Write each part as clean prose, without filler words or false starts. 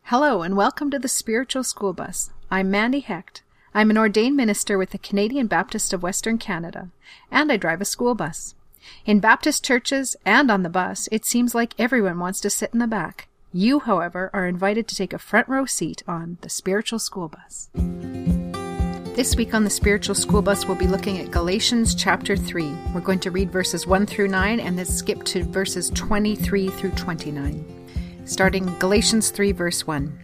Hello and welcome to the Spiritual School Bus. I'm Mandy Hecht. I'm an ordained minister with the Canadian Baptist of Western Canada, and I drive a school bus. In Baptist churches and on the bus, it seems like everyone wants to sit in the back. You, however, are invited to take a front row seat on the Spiritual School Bus. This week on the Spiritual School Bus, we'll be looking at Galatians chapter 3. We're going to read verses 1 through 9 and then skip to verses 23 through 29. Starting Galatians 3 verse 1.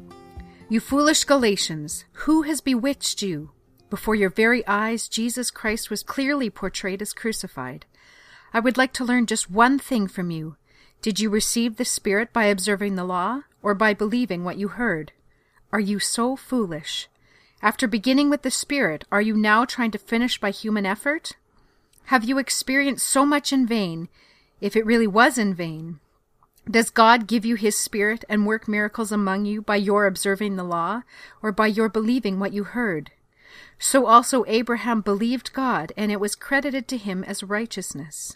You foolish Galatians, who has bewitched you? Before your very eyes, Jesus Christ was clearly portrayed as crucified. I would like to learn just one thing from you. Did you receive the Spirit by observing the law, or by believing what you heard? Are you so foolish? After beginning with the Spirit, are you now trying to finish by human effort? Have you experienced so much in vain, if it really was in vain? Does God give you His Spirit and work miracles among you by your observing the law, or by your believing what you heard? So also Abraham believed God, and it was credited to him as righteousness.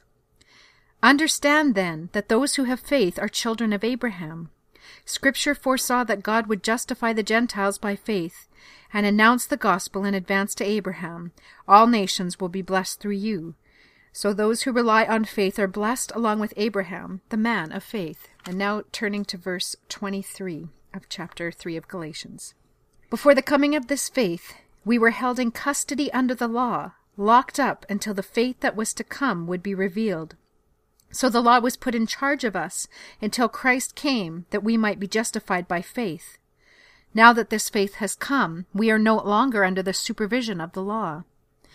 Understand then that those who have faith are children of Abraham. Scripture foresaw that God would justify the Gentiles by faith, and announce the gospel in advance to Abraham. All nations will be blessed through you. So those who rely on faith are blessed along with Abraham, the man of faith. And now turning to verse 23 of chapter 3 of Galatians. Before the coming of this faith, we were held in custody under the law, locked up until the faith that was to come would be revealed. So the law was put in charge of us until Christ came, that we might be justified by faith. Now that this faith has come, we are no longer under the supervision of the law.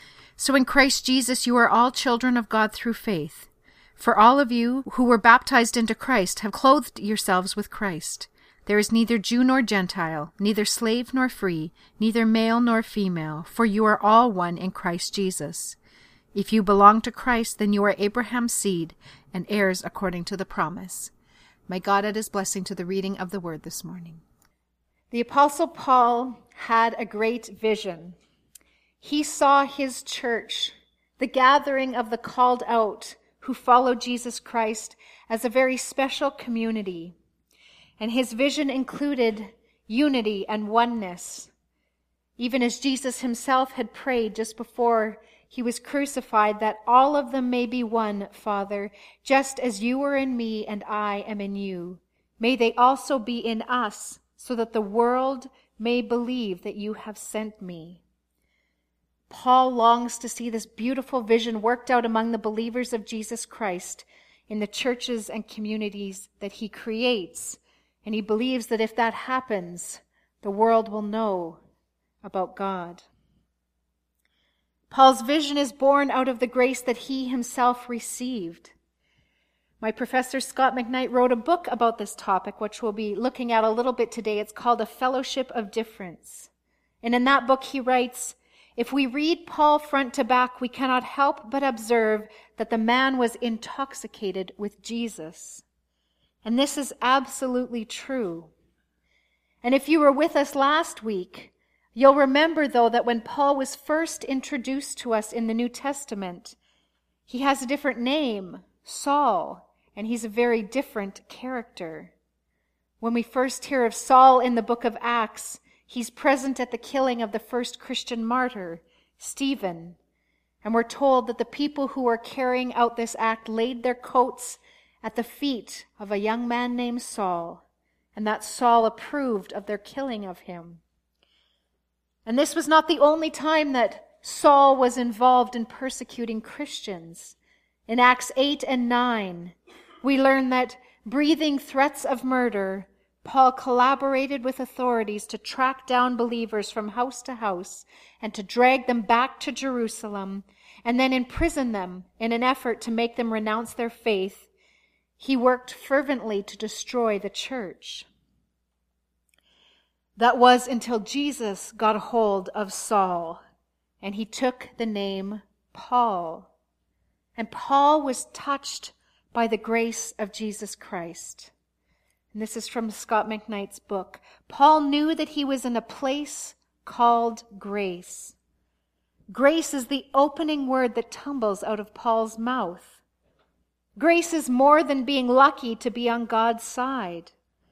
So in Christ Jesus you are all children of God through faith. For all of you who were baptized into Christ have clothed yourselves with Christ. There is neither Jew nor Gentile, neither slave nor free, neither male nor female, for you are all one in Christ Jesus. If you belong to Christ, then you are Abraham's seed and heirs according to the promise. May God add His blessing to the reading of the Word this morning. The Apostle Paul had a great vision. He saw his church, the gathering of the called out who follow Jesus Christ, as a very special community. And his vision included unity and oneness, even as Jesus himself had prayed just before he was crucified, that all of them may be one, Father, just as you are in me and I am in you. May they also be in us, so that the world may believe that you have sent me. Paul longs to see this beautiful vision worked out among the believers of Jesus Christ in the churches and communities that he creates. And he believes that if that happens, the world will know about God. Paul's vision is born out of the grace that he himself received. My professor Scott McKnight wrote a book about this topic, which we'll be looking at a little bit today. It's called A Fellowship of Difference. And in that book he writes, if we read Paul front to back, we cannot help but observe that the man was intoxicated with Jesus. And this is absolutely true. And if you were with us last week, you'll remember, though, that when Paul was first introduced to us in the New Testament, he has a different name, Saul, and he's a very different character. When we first hear of Saul in the book of Acts, he's present at the killing of the first Christian martyr, Stephen. And we're told that the people who were carrying out this act laid their coats at the feet of a young man named Saul, and that Saul approved of their killing of him. And this was not the only time that Saul was involved in persecuting Christians. In Acts 8 and 9, we learn that, breathing threats of murder, Paul collaborated with authorities to track down believers from house to house and to drag them back to Jerusalem and then imprison them in an effort to make them renounce their faith. He worked fervently to destroy the church. That was until Jesus got a hold of Saul, and he took the name Paul. And Paul was touched by the grace of Jesus Christ. And this is from Scott McKnight's book. Paul knew that he was in a place called grace. Grace is the opening word that tumbles out of Paul's mouth. Grace is more than being lucky to be on God's side.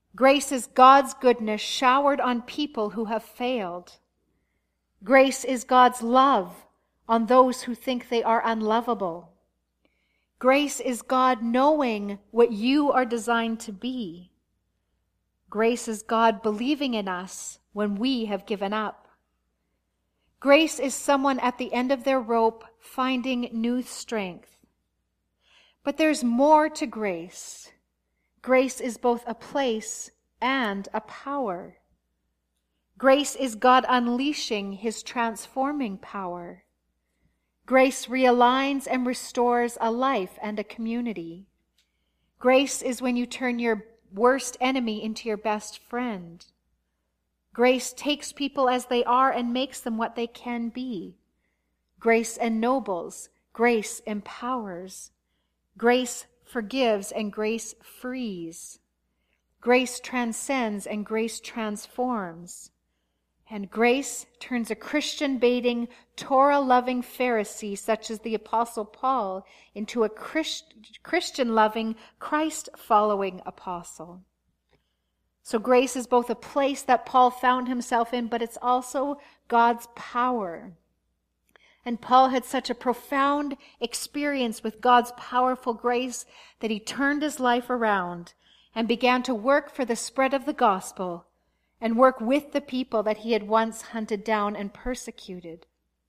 Grace is God's goodness showered on people who have failed. Grace is God's love on those who think they are unlovable. Grace is God knowing what you are designed to be. Grace is God believing in us when we have given up. Grace is someone at the end of their rope finding new strength. But there's more to grace. Grace is both a place and a power. Grace is God unleashing his transforming power. Grace realigns and restores a life and a community. Grace is when you turn your worst enemy into your best friend. Grace takes people as they are and makes them what they can be. Grace ennobles. Grace empowers. Grace forgives and grace frees. Grace transcends and grace transforms. And grace turns a Christian-baiting, Torah-loving Pharisee such as the Apostle Paul into a Christian-loving, Christ-following apostle. So grace is both a place that Paul found himself in, but it's also God's power. And Paul had such a profound experience with God's powerful grace that he turned his life around and began to work for the spread of the gospel and work with the people that he had once hunted down and persecuted.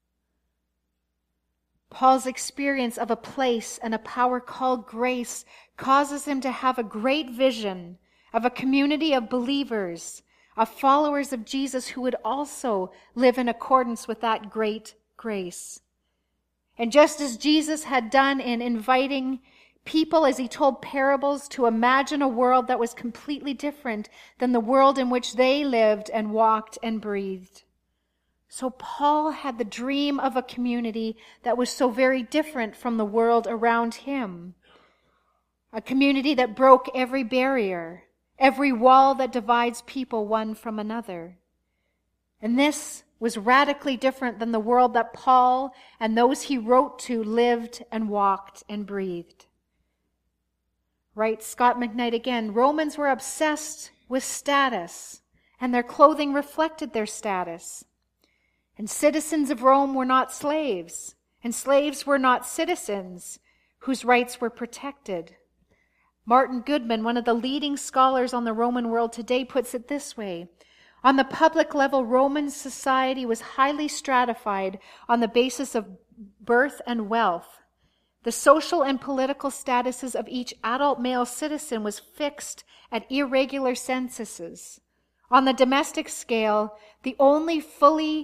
Paul's experience of a place and a power called grace causes him to have a great vision of a community of believers, of followers of Jesus who would also live in accordance with that great grace. And just as Jesus had done in inviting people as he told parables to imagine a world that was completely different than the world in which they lived and walked and breathed. So Paul had the dream of a community that was so very different from the world around him. A community that broke every barrier, every wall that divides people one from another. And this was radically different than the world that Paul and those he wrote to lived and walked and breathed. Writes Scott McKnight again, Romans were obsessed with status, and their clothing reflected their status. And citizens of Rome were not slaves, and slaves were not citizens whose rights were protected. Martin Goodman, one of the leading scholars on the Roman world today, puts it this way. On the public level, Roman society was highly stratified on the basis of birth and wealth. The social and political statuses of each adult male citizen was fixed at irregular censuses. On the domestic scale, the only fully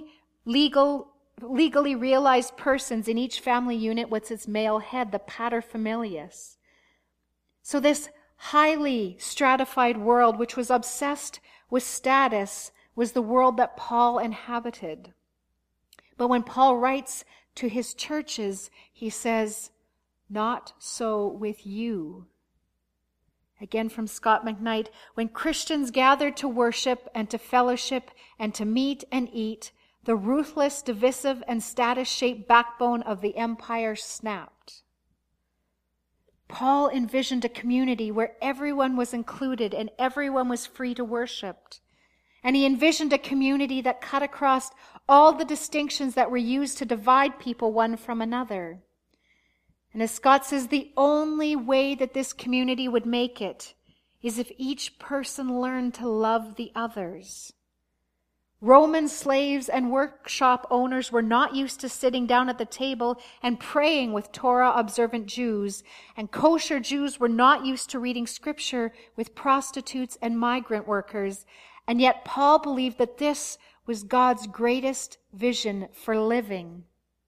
legally realized persons in each family unit was its male head, the paterfamilias. So this highly stratified world, which was obsessed with status, was the world that Paul inhabited. But when Paul writes to his churches, he says, not so with you. Again from Scott McKnight, when Christians gathered to worship and to fellowship and to meet and eat, the ruthless, divisive, and status-shaped backbone of the empire snapped. Paul envisioned a community where everyone was included and everyone was free to worship. And he envisioned a community that cut across all the distinctions that were used to divide people one from another. And as Scott says, the only way that this community would make it is if each person learned to love the others. Roman slaves and workshop owners were not used to sitting down at the table and praying with Torah-observant Jews, and kosher Jews were not used to reading scripture with prostitutes and migrant workers, and yet Paul believed that this was God's greatest vision for living.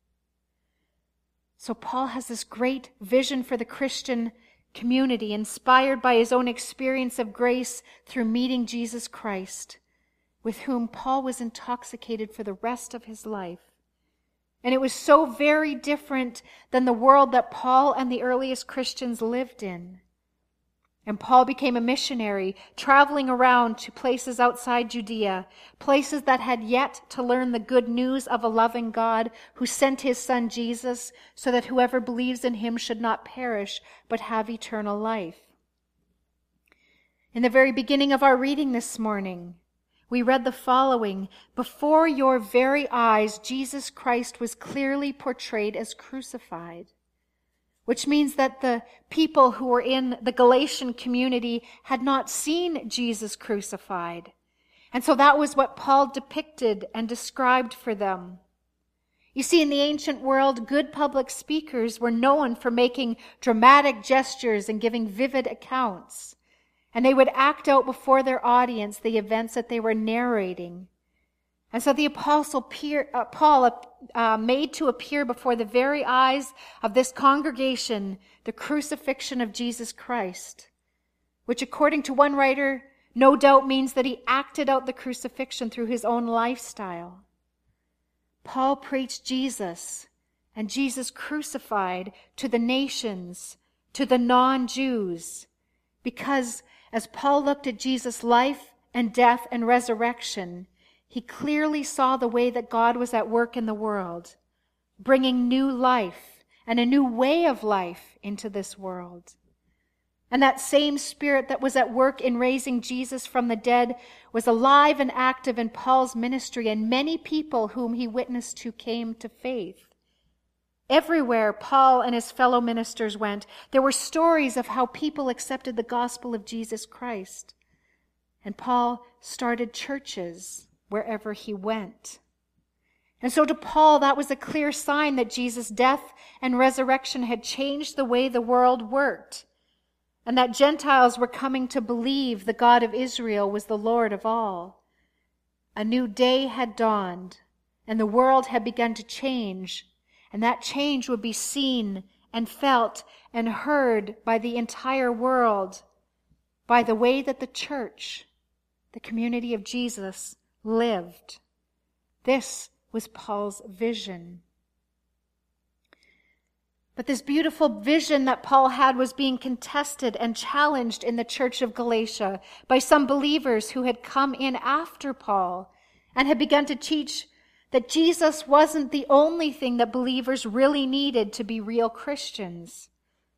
So Paul has this great vision for the Christian community, inspired by his own experience of grace through meeting Jesus Christ, with whom Paul was intoxicated for the rest of his life. And it was so very different than the world that Paul and the earliest Christians lived in. And Paul became a missionary, traveling around to places outside Judea, places that had yet to learn the good news of a loving God who sent his son Jesus so that whoever believes in him should not perish but have eternal life. In the very beginning of our reading this morning, we read the following: "Before your very eyes, Jesus Christ was clearly portrayed as crucified," which means that the people who were in the Galatian community had not seen Jesus crucified. And so that was what Paul depicted and described for them. You see, in the ancient world, good public speakers were known for making dramatic gestures and giving vivid accounts. And they would act out before their audience the events that they were narrating. And so the Apostle Paul made to appear before the very eyes of this congregation the crucifixion of Jesus Christ, which according to one writer, no doubt means that he acted out the crucifixion through his own lifestyle. Paul preached Jesus and Jesus crucified to the nations, to the non-Jews, because as Paul looked at Jesus' life and death and resurrection, he clearly saw the way that God was at work in the world, bringing new life and a new way of life into this world. And that same Spirit that was at work in raising Jesus from the dead was alive and active in Paul's ministry, and many people whom he witnessed to came to faith. Everywhere Paul and his fellow ministers went, there were stories of how people accepted the gospel of Jesus Christ. And Paul started churches wherever he went. And so to Paul, that was a clear sign that Jesus' death and resurrection had changed the way the world worked, and that Gentiles were coming to believe the God of Israel was the Lord of all. A new day had dawned, and the world had begun to change, and that change would be seen and felt and heard by the entire world by the way that the church, the community of Jesus, lived. This was Paul's vision. But this beautiful vision that Paul had was being contested and challenged in the church of Galatia by some believers who had come in after Paul and had begun to teach that Jesus wasn't the only thing that believers really needed to be real Christians.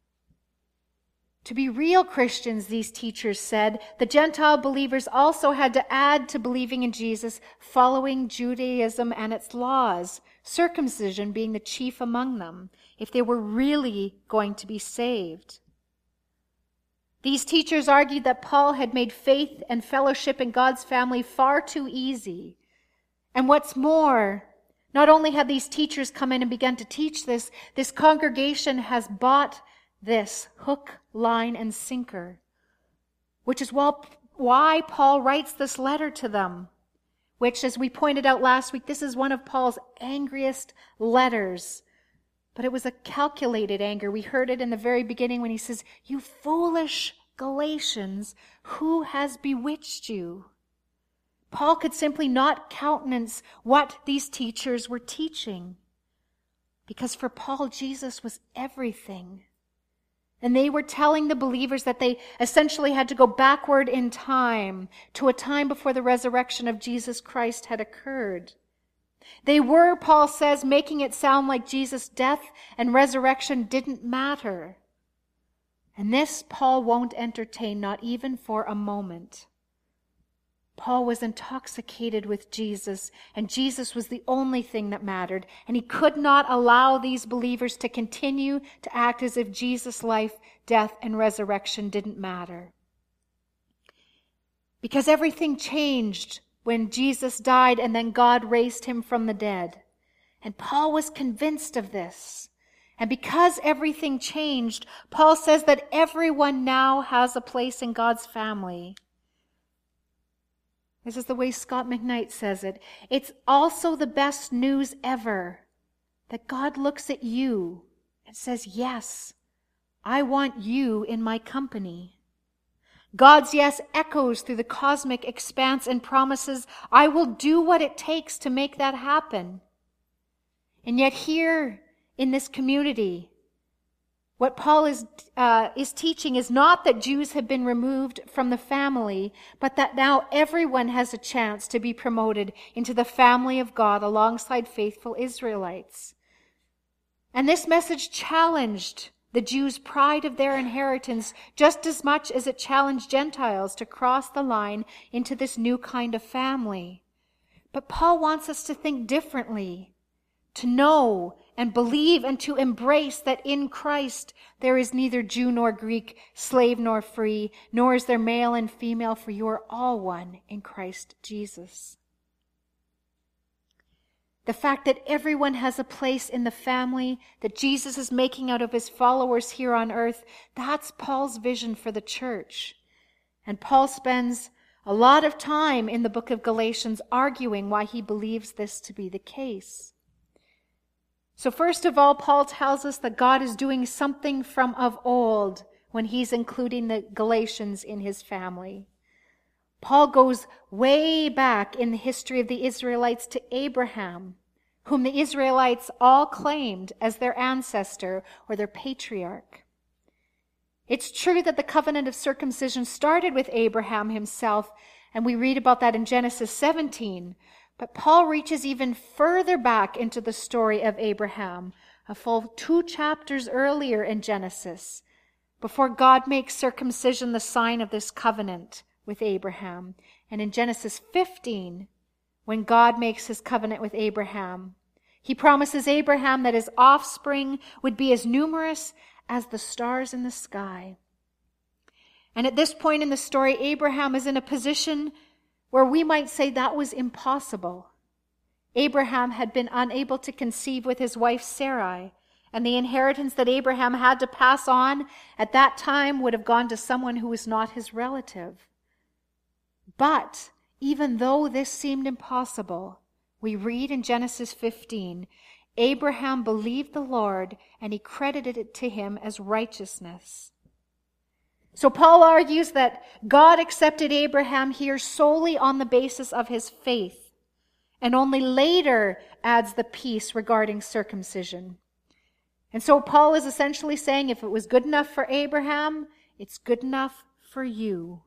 To be real Christians, these teachers said, the Gentile believers also had to add to believing in Jesus, following Judaism and its laws, circumcision being the chief among them, if they were really going to be saved. These teachers argued that Paul had made faith and fellowship in God's family far too easy. And what's more, not only have these teachers come in and begun to teach this congregation has bought this hook, line, and sinker, which is why Paul writes this letter to them, which, as we pointed out last week, this is one of Paul's angriest letters. But it was a calculated anger. We heard it in the very beginning when he says, "You foolish Galatians, who has bewitched you?" Paul could simply not countenance what these teachers were teaching, because for Paul, Jesus was everything. And they were telling the believers that they essentially had to go backward in time to a time before the resurrection of Jesus Christ had occurred. They were, Paul says, making it sound like Jesus' death and resurrection didn't matter. And this Paul won't entertain, not even for a moment. Paul was intoxicated with Jesus, and Jesus was the only thing that mattered, and he could not allow these believers to continue to act as if Jesus' life, death, and resurrection didn't matter. Because everything changed when Jesus died and then God raised him from the dead. And Paul was convinced of this. And because everything changed, Paul says that everyone now has a place in God's family. This is the way Scott McKnight says it. It's also the best news ever that God looks at you and says, "Yes, I want you in my company." God's yes echoes through the cosmic expanse and promises, "I will do what it takes to make that happen." And yet here in this community, what Paul is teaching is not that Jews have been removed from the family, but that now everyone has a chance to be promoted into the family of God alongside faithful Israelites. And this message challenged the Jews' pride of their inheritance, just as much as it challenged Gentiles to cross the line into this new kind of family. But Paul wants us to think differently, to know and believe and to embrace that in Christ there is neither Jew nor Greek, slave nor free, nor is there male and female, for you are all one in Christ Jesus. The fact that everyone has a place in the family that Jesus is making out of his followers here on earth, that's Paul's vision for the church. And Paul spends a lot of time in the book of Galatians arguing why he believes this to be the case. So first of all, Paul tells us that God is doing something from of old when he's including the Galatians in his family. Paul goes way back in the history of the Israelites to Abraham, whom the Israelites all claimed as their ancestor or their patriarch. It's true that the covenant of circumcision started with Abraham himself, and we read about that in Genesis 17. But Paul reaches even further back into the story of Abraham, a full 2 chapters earlier in Genesis, before God makes circumcision the sign of this covenant with Abraham. And in Genesis 15, when God makes his covenant with Abraham, he promises Abraham that his offspring would be as numerous as the stars in the sky. And at this point in the story, Abraham is in a position where we might say that was impossible. Abraham had been unable to conceive with his wife Sarai, and the inheritance that Abraham had to pass on at that time would have gone to someone who was not his relative. But even though this seemed impossible, we read in Genesis 15, Abraham believed the Lord, and he credited it to him as righteousness. So Paul argues that God accepted Abraham here solely on the basis of his faith, and only later adds the piece regarding circumcision. And so Paul is essentially saying if it was good enough for Abraham, it's good enough for you.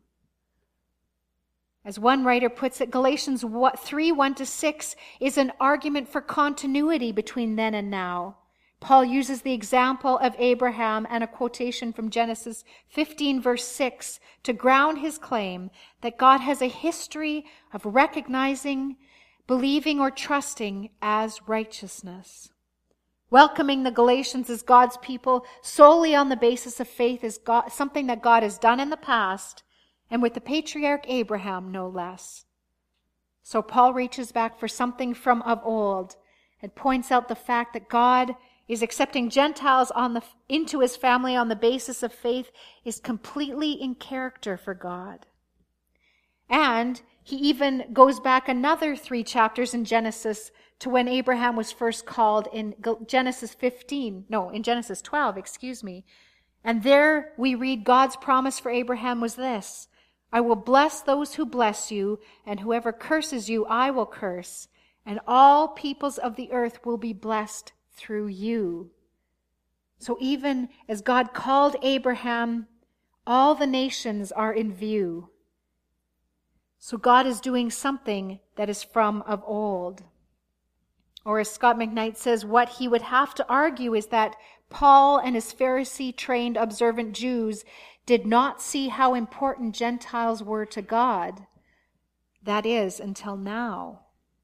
As one writer puts it, Galatians 3:1-6 is an argument for continuity between then and now. Paul uses the example of Abraham and a quotation from Genesis 15, verse 6, to ground his claim that God has a history of recognizing, believing, or trusting as righteousness. Welcoming the Galatians as God's people solely on the basis of faith is something that God has done in the past, and with the patriarch Abraham, no less. So Paul reaches back for something from of old and points out the fact that God is accepting Gentiles into his family on the basis of faith is completely in character for God. And he even goes back another 3 chapters in Genesis to when Abraham was first called in Genesis 12, And there we read God's promise for Abraham was this: I will bless those who bless you, and whoever curses you I will curse, and all peoples of the earth will be blessed through you. So even as God called Abraham, all the nations are in view. So God is doing something that is from of old. Or as Scott McKnight says, what he would have to argue is that Paul and his Pharisee-trained observant Jews did not see how important Gentiles were to God. That is, until now.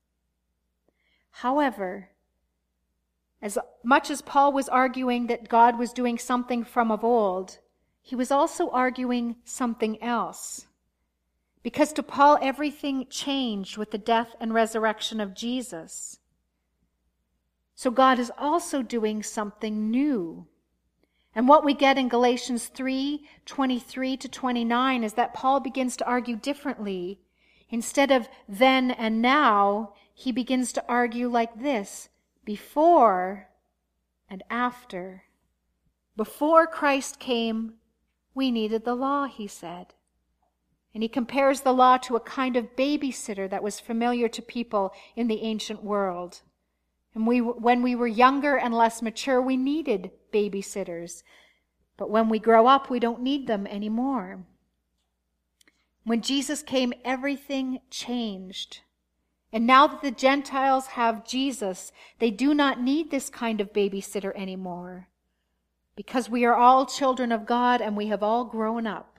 However, as much as Paul was arguing that God was doing something from of old, he was also arguing something else. Because to Paul, everything changed with the death and resurrection of Jesus. So God is also doing something new. And what we get in Galatians 3:23-29 is that Paul begins to argue differently. Instead of then and now, he begins to argue like this: before and after. Before Christ came, we needed the law, he said. And he compares the law to a kind of babysitter that was familiar to people in the ancient world. And when we were younger and less mature, we needed babysitters. But when we grow up, we don't need them anymore. When Jesus came, everything changed. And now that the Gentiles have Jesus, they do not need this kind of babysitter anymore. because we are all children of God and we have all grown up.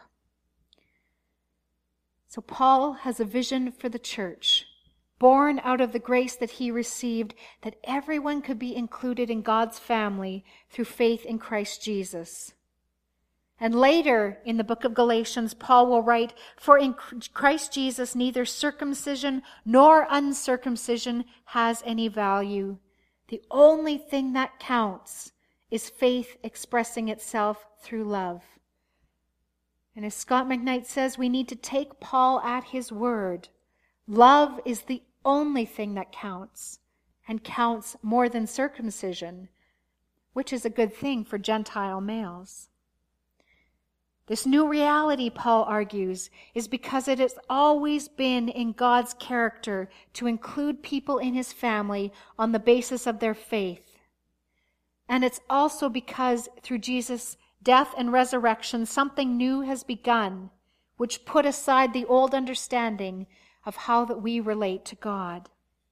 So Paul has a vision for the church, born out of the grace that he received, that everyone could be included in God's family through faith in Christ Jesus. And later in the book of Galatians, Paul will write, "For in Christ Jesus neither circumcision nor uncircumcision has any value. The only thing that counts is faith expressing itself through love." And as Scott McKnight says, we need to take Paul at his word. Love is the only thing that counts, and counts more than circumcision, which is a good thing for Gentile males. This new reality, Paul argues, is because it has always been in God's character to include people in his family on the basis of their faith. And it's also because through Jesus' death and resurrection, something new has begun, which put aside the old understanding of how that we relate to God.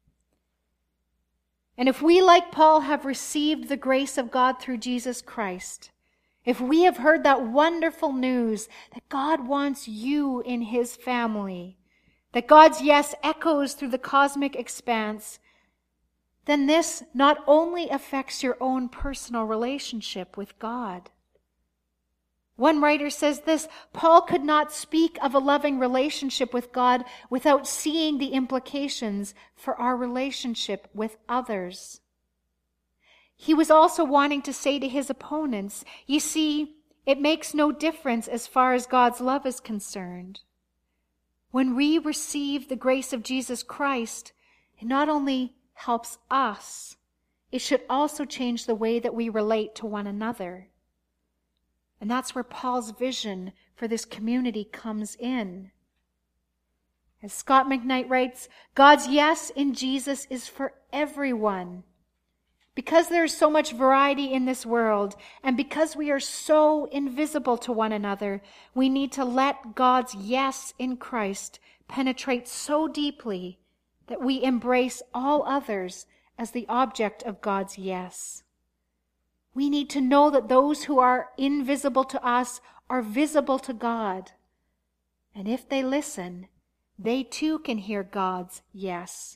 And if we, like Paul, have received the grace of God through Jesus Christ, if we have heard that wonderful news that God wants you in his family, that God's yes echoes through the cosmic expanse, then this not only affects your own personal relationship with God. One writer says this: Paul could not speak of a loving relationship with God without seeing the implications for our relationship with others. He was also wanting to say to his opponents, you see, it makes no difference as far as God's love is concerned. When we receive the grace of Jesus Christ, it not only helps us, it should also change the way that we relate to one another. And that's where Paul's vision for this community comes in. As Scott McKnight writes, God's yes in Jesus is for everyone. Because there is so much variety in this world, and because we are so invisible to one another, we need to let God's yes in Christ penetrate so deeply that we embrace all others as the object of God's yes. We need to know that those who are invisible to us are visible to God. And if they listen, they too can hear God's yes.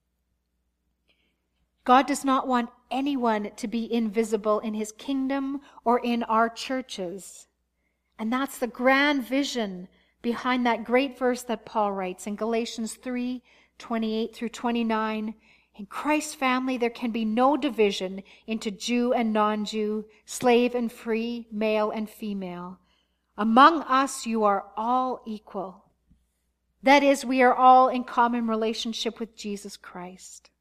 God does not want anyone to be invisible in his kingdom or in our churches. And that's the grand vision behind that great verse that Paul writes in Galatians 3:28 through 29. In Christ's family, there can be no division into Jew and non-Jew, slave and free, male and female. Among us, you are all equal. That is, we are all in common relationship with Jesus Christ.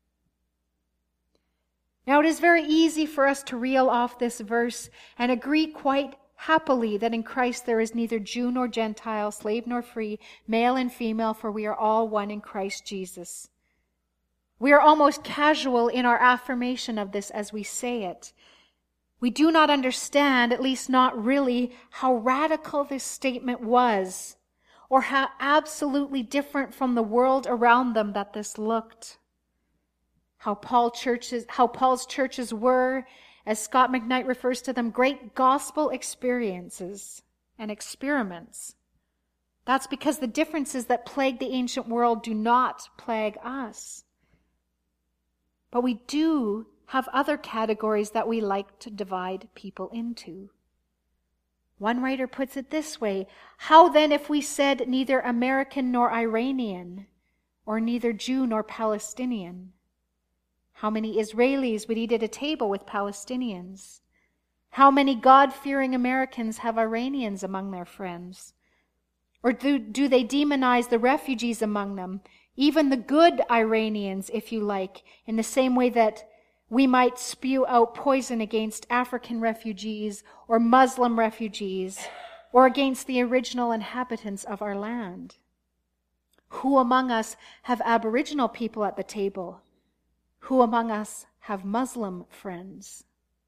Now, it is very easy for us to reel off this verse and agree quite happily that in Christ there is neither Jew nor Gentile, slave nor free, male and female, for we are all one in Christ Jesus. We are almost casual in our affirmation of this as we say it. We do not understand, at least not really, how radical this statement was, or how absolutely different from the world around them that this looked. How Paul's churches were, as Scott McKnight refers to them, great gospel experiences and experiments. That's because the differences that plague the ancient world do not plague us. But we do have other categories that we like to divide people into. One writer puts it this way: how then if we said neither American nor Iranian, or neither Jew nor Palestinian? How many Israelis would eat at a table with Palestinians? How many God-fearing Americans have Iranians among their friends? Or do they demonize the refugees among them, even the good Iranians, if you like, in the same way that we might spew out poison against African refugees or Muslim refugees or against the original inhabitants of our land? Who among us have Aboriginal people at the table? Who among us have Muslim friends?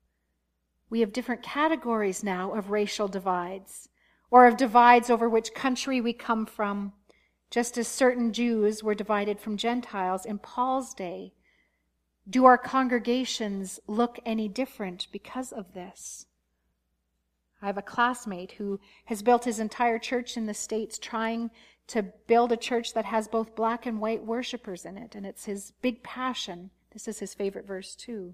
We have different categories now of racial divides, or of divides over which country we come from, just as certain Jews were divided from Gentiles in Paul's day. Do our congregations look any different because of this? I have a classmate who has built his entire church in the States trying to build a church that has both black and white worshipers in it, and it's his big passion. This is his favorite verse too.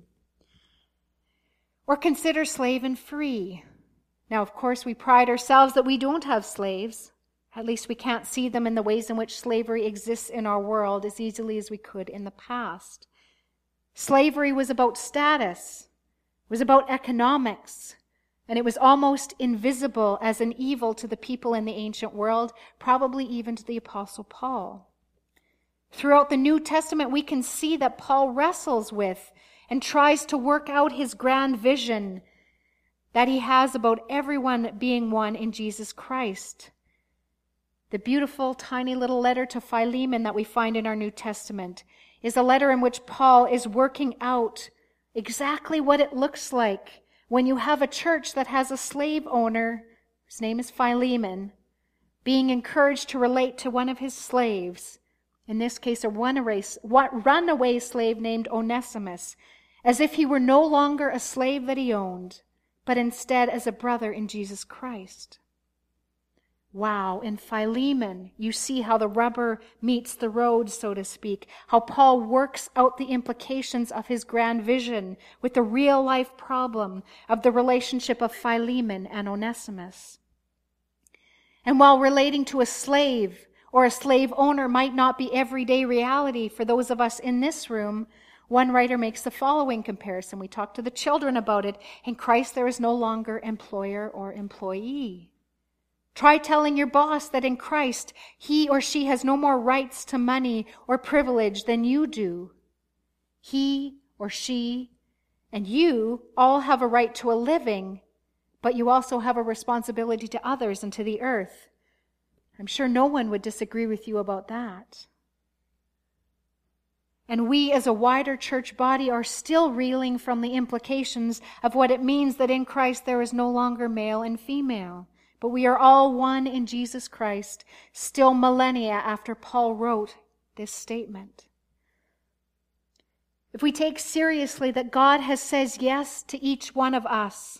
Or consider slave and free. Now, of course, we pride ourselves that we don't have slaves. At least we can't see them in the ways in which slavery exists in our world as easily as we could in the past. Slavery was about status. It was about economics. And it was almost invisible as an evil to the people in the ancient world, probably even to the Apostle Paul. Throughout the New Testament, we can see that Paul wrestles with and tries to work out his grand vision that he has about everyone being one in Jesus Christ. The beautiful, tiny little letter to Philemon that we find in our New Testament is a letter in which Paul is working out exactly what it looks like when you have a church that has a slave owner, whose name is Philemon, being encouraged to relate to one of his slaves, in this case a runaway slave named Onesimus, as if he were no longer a slave that he owned, but instead as a brother in Jesus Christ. Wow, in Philemon, you see how the rubber meets the road, so to speak, how Paul works out the implications of his grand vision with the real-life problem of the relationship of Philemon and Onesimus. And while relating to a slave or a slave owner might not be everyday reality for those of us in this room, one writer makes the following comparison. We talked to the children about it. In Christ, there is no longer employer or employee. Try telling your boss that in Christ, he or she has no more rights to money or privilege than you do. He or she and you all have a right to a living, but you also have a responsibility to others and to the earth. I'm sure no one would disagree with you about that. And we as a wider church body are still reeling from the implications of what it means that in Christ there is no longer male and female. But we are all one in Jesus Christ, still millennia after Paul wrote this statement. If we take seriously that God has said yes to each one of us,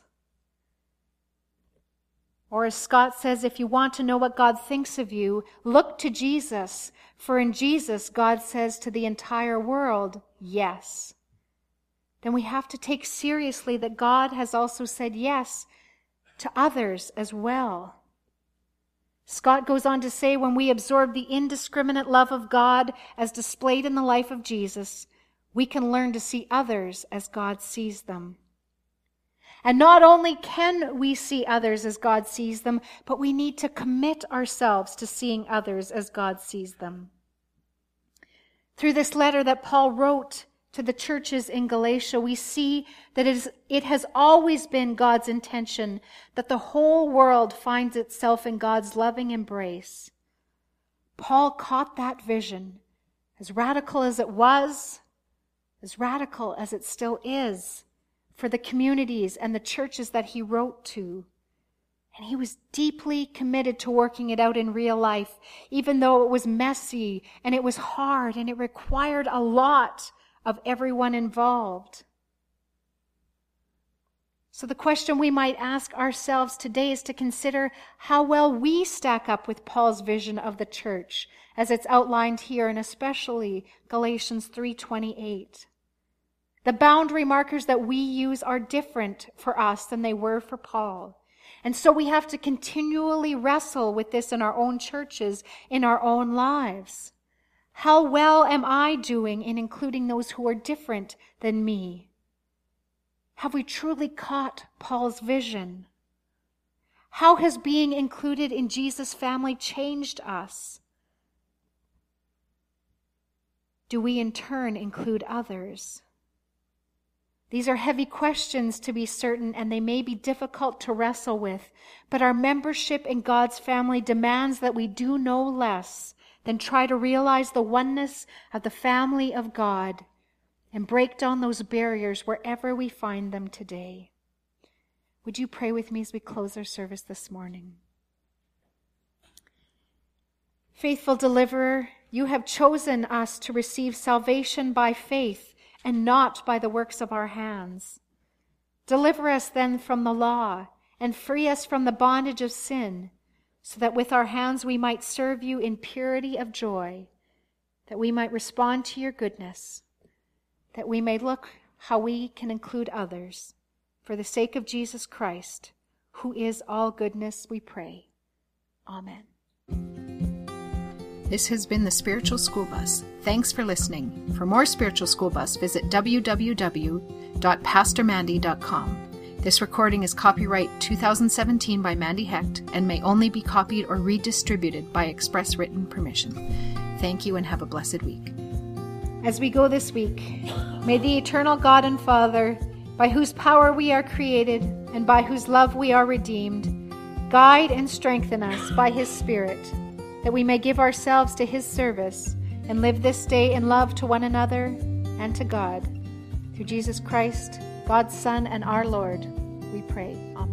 or as Scott says, if you want to know what God thinks of you, look to Jesus, for in Jesus God says to the entire world, yes. Then we have to take seriously that God has also said yes to others as well. Scott goes on to say, when we absorb the indiscriminate love of God as displayed in the life of Jesus, we can learn to see others as God sees them. And not only can we see others as God sees them, but we need to commit ourselves to seeing others as God sees them. Through this letter that Paul wrote to the churches in Galatia, we see that it has always been God's intention that the whole world finds itself in God's loving embrace. Paul caught that vision, as radical as it was, as radical as it still is, for the communities and the churches that he wrote to. And he was deeply committed to working it out in real life, even though it was messy and it was hard and it required a lot of everyone involved. So the question we might ask ourselves today is to consider how well we stack up with Paul's vision of the church, as it's outlined here, and especially Galatians 3:28. The boundary markers that we use are different for us than they were for Paul. And so we have to continually wrestle with this in our own churches, in our own lives. How well am I doing in including those who are different than me? Have we truly caught Paul's vision? How has being included in Jesus' family changed us? Do we in turn include others? These are heavy questions, to be certain, and they may be difficult to wrestle with, but our membership in God's family demands that we do no less than try to realize the oneness of the family of God and break down those barriers wherever we find them today. Would you pray with me as we close our service this morning? Faithful Deliverer, you have chosen us to receive salvation by faith and not by the works of our hands. Deliver us then from the law and free us from the bondage of sin, so that with our hands we might serve you in purity of joy, that we might respond to your goodness, that we may look how we can include others. For the sake of Jesus Christ, who is all goodness, we pray. Amen. This has been the Spiritual School Bus. Thanks for listening. For more Spiritual School Bus, visit www.pastormandy.com. This recording is copyright 2017 by Mandy Hecht and may only be copied or redistributed by express written permission. Thank you and have a blessed week. As we go this week, may the eternal God and Father, by whose power we are created and by whose love we are redeemed, guide and strengthen us by his Spirit, that we may give ourselves to his service and live this day in love to one another and to God. Through Jesus Christ, God's Son and our Lord, we pray. Amen.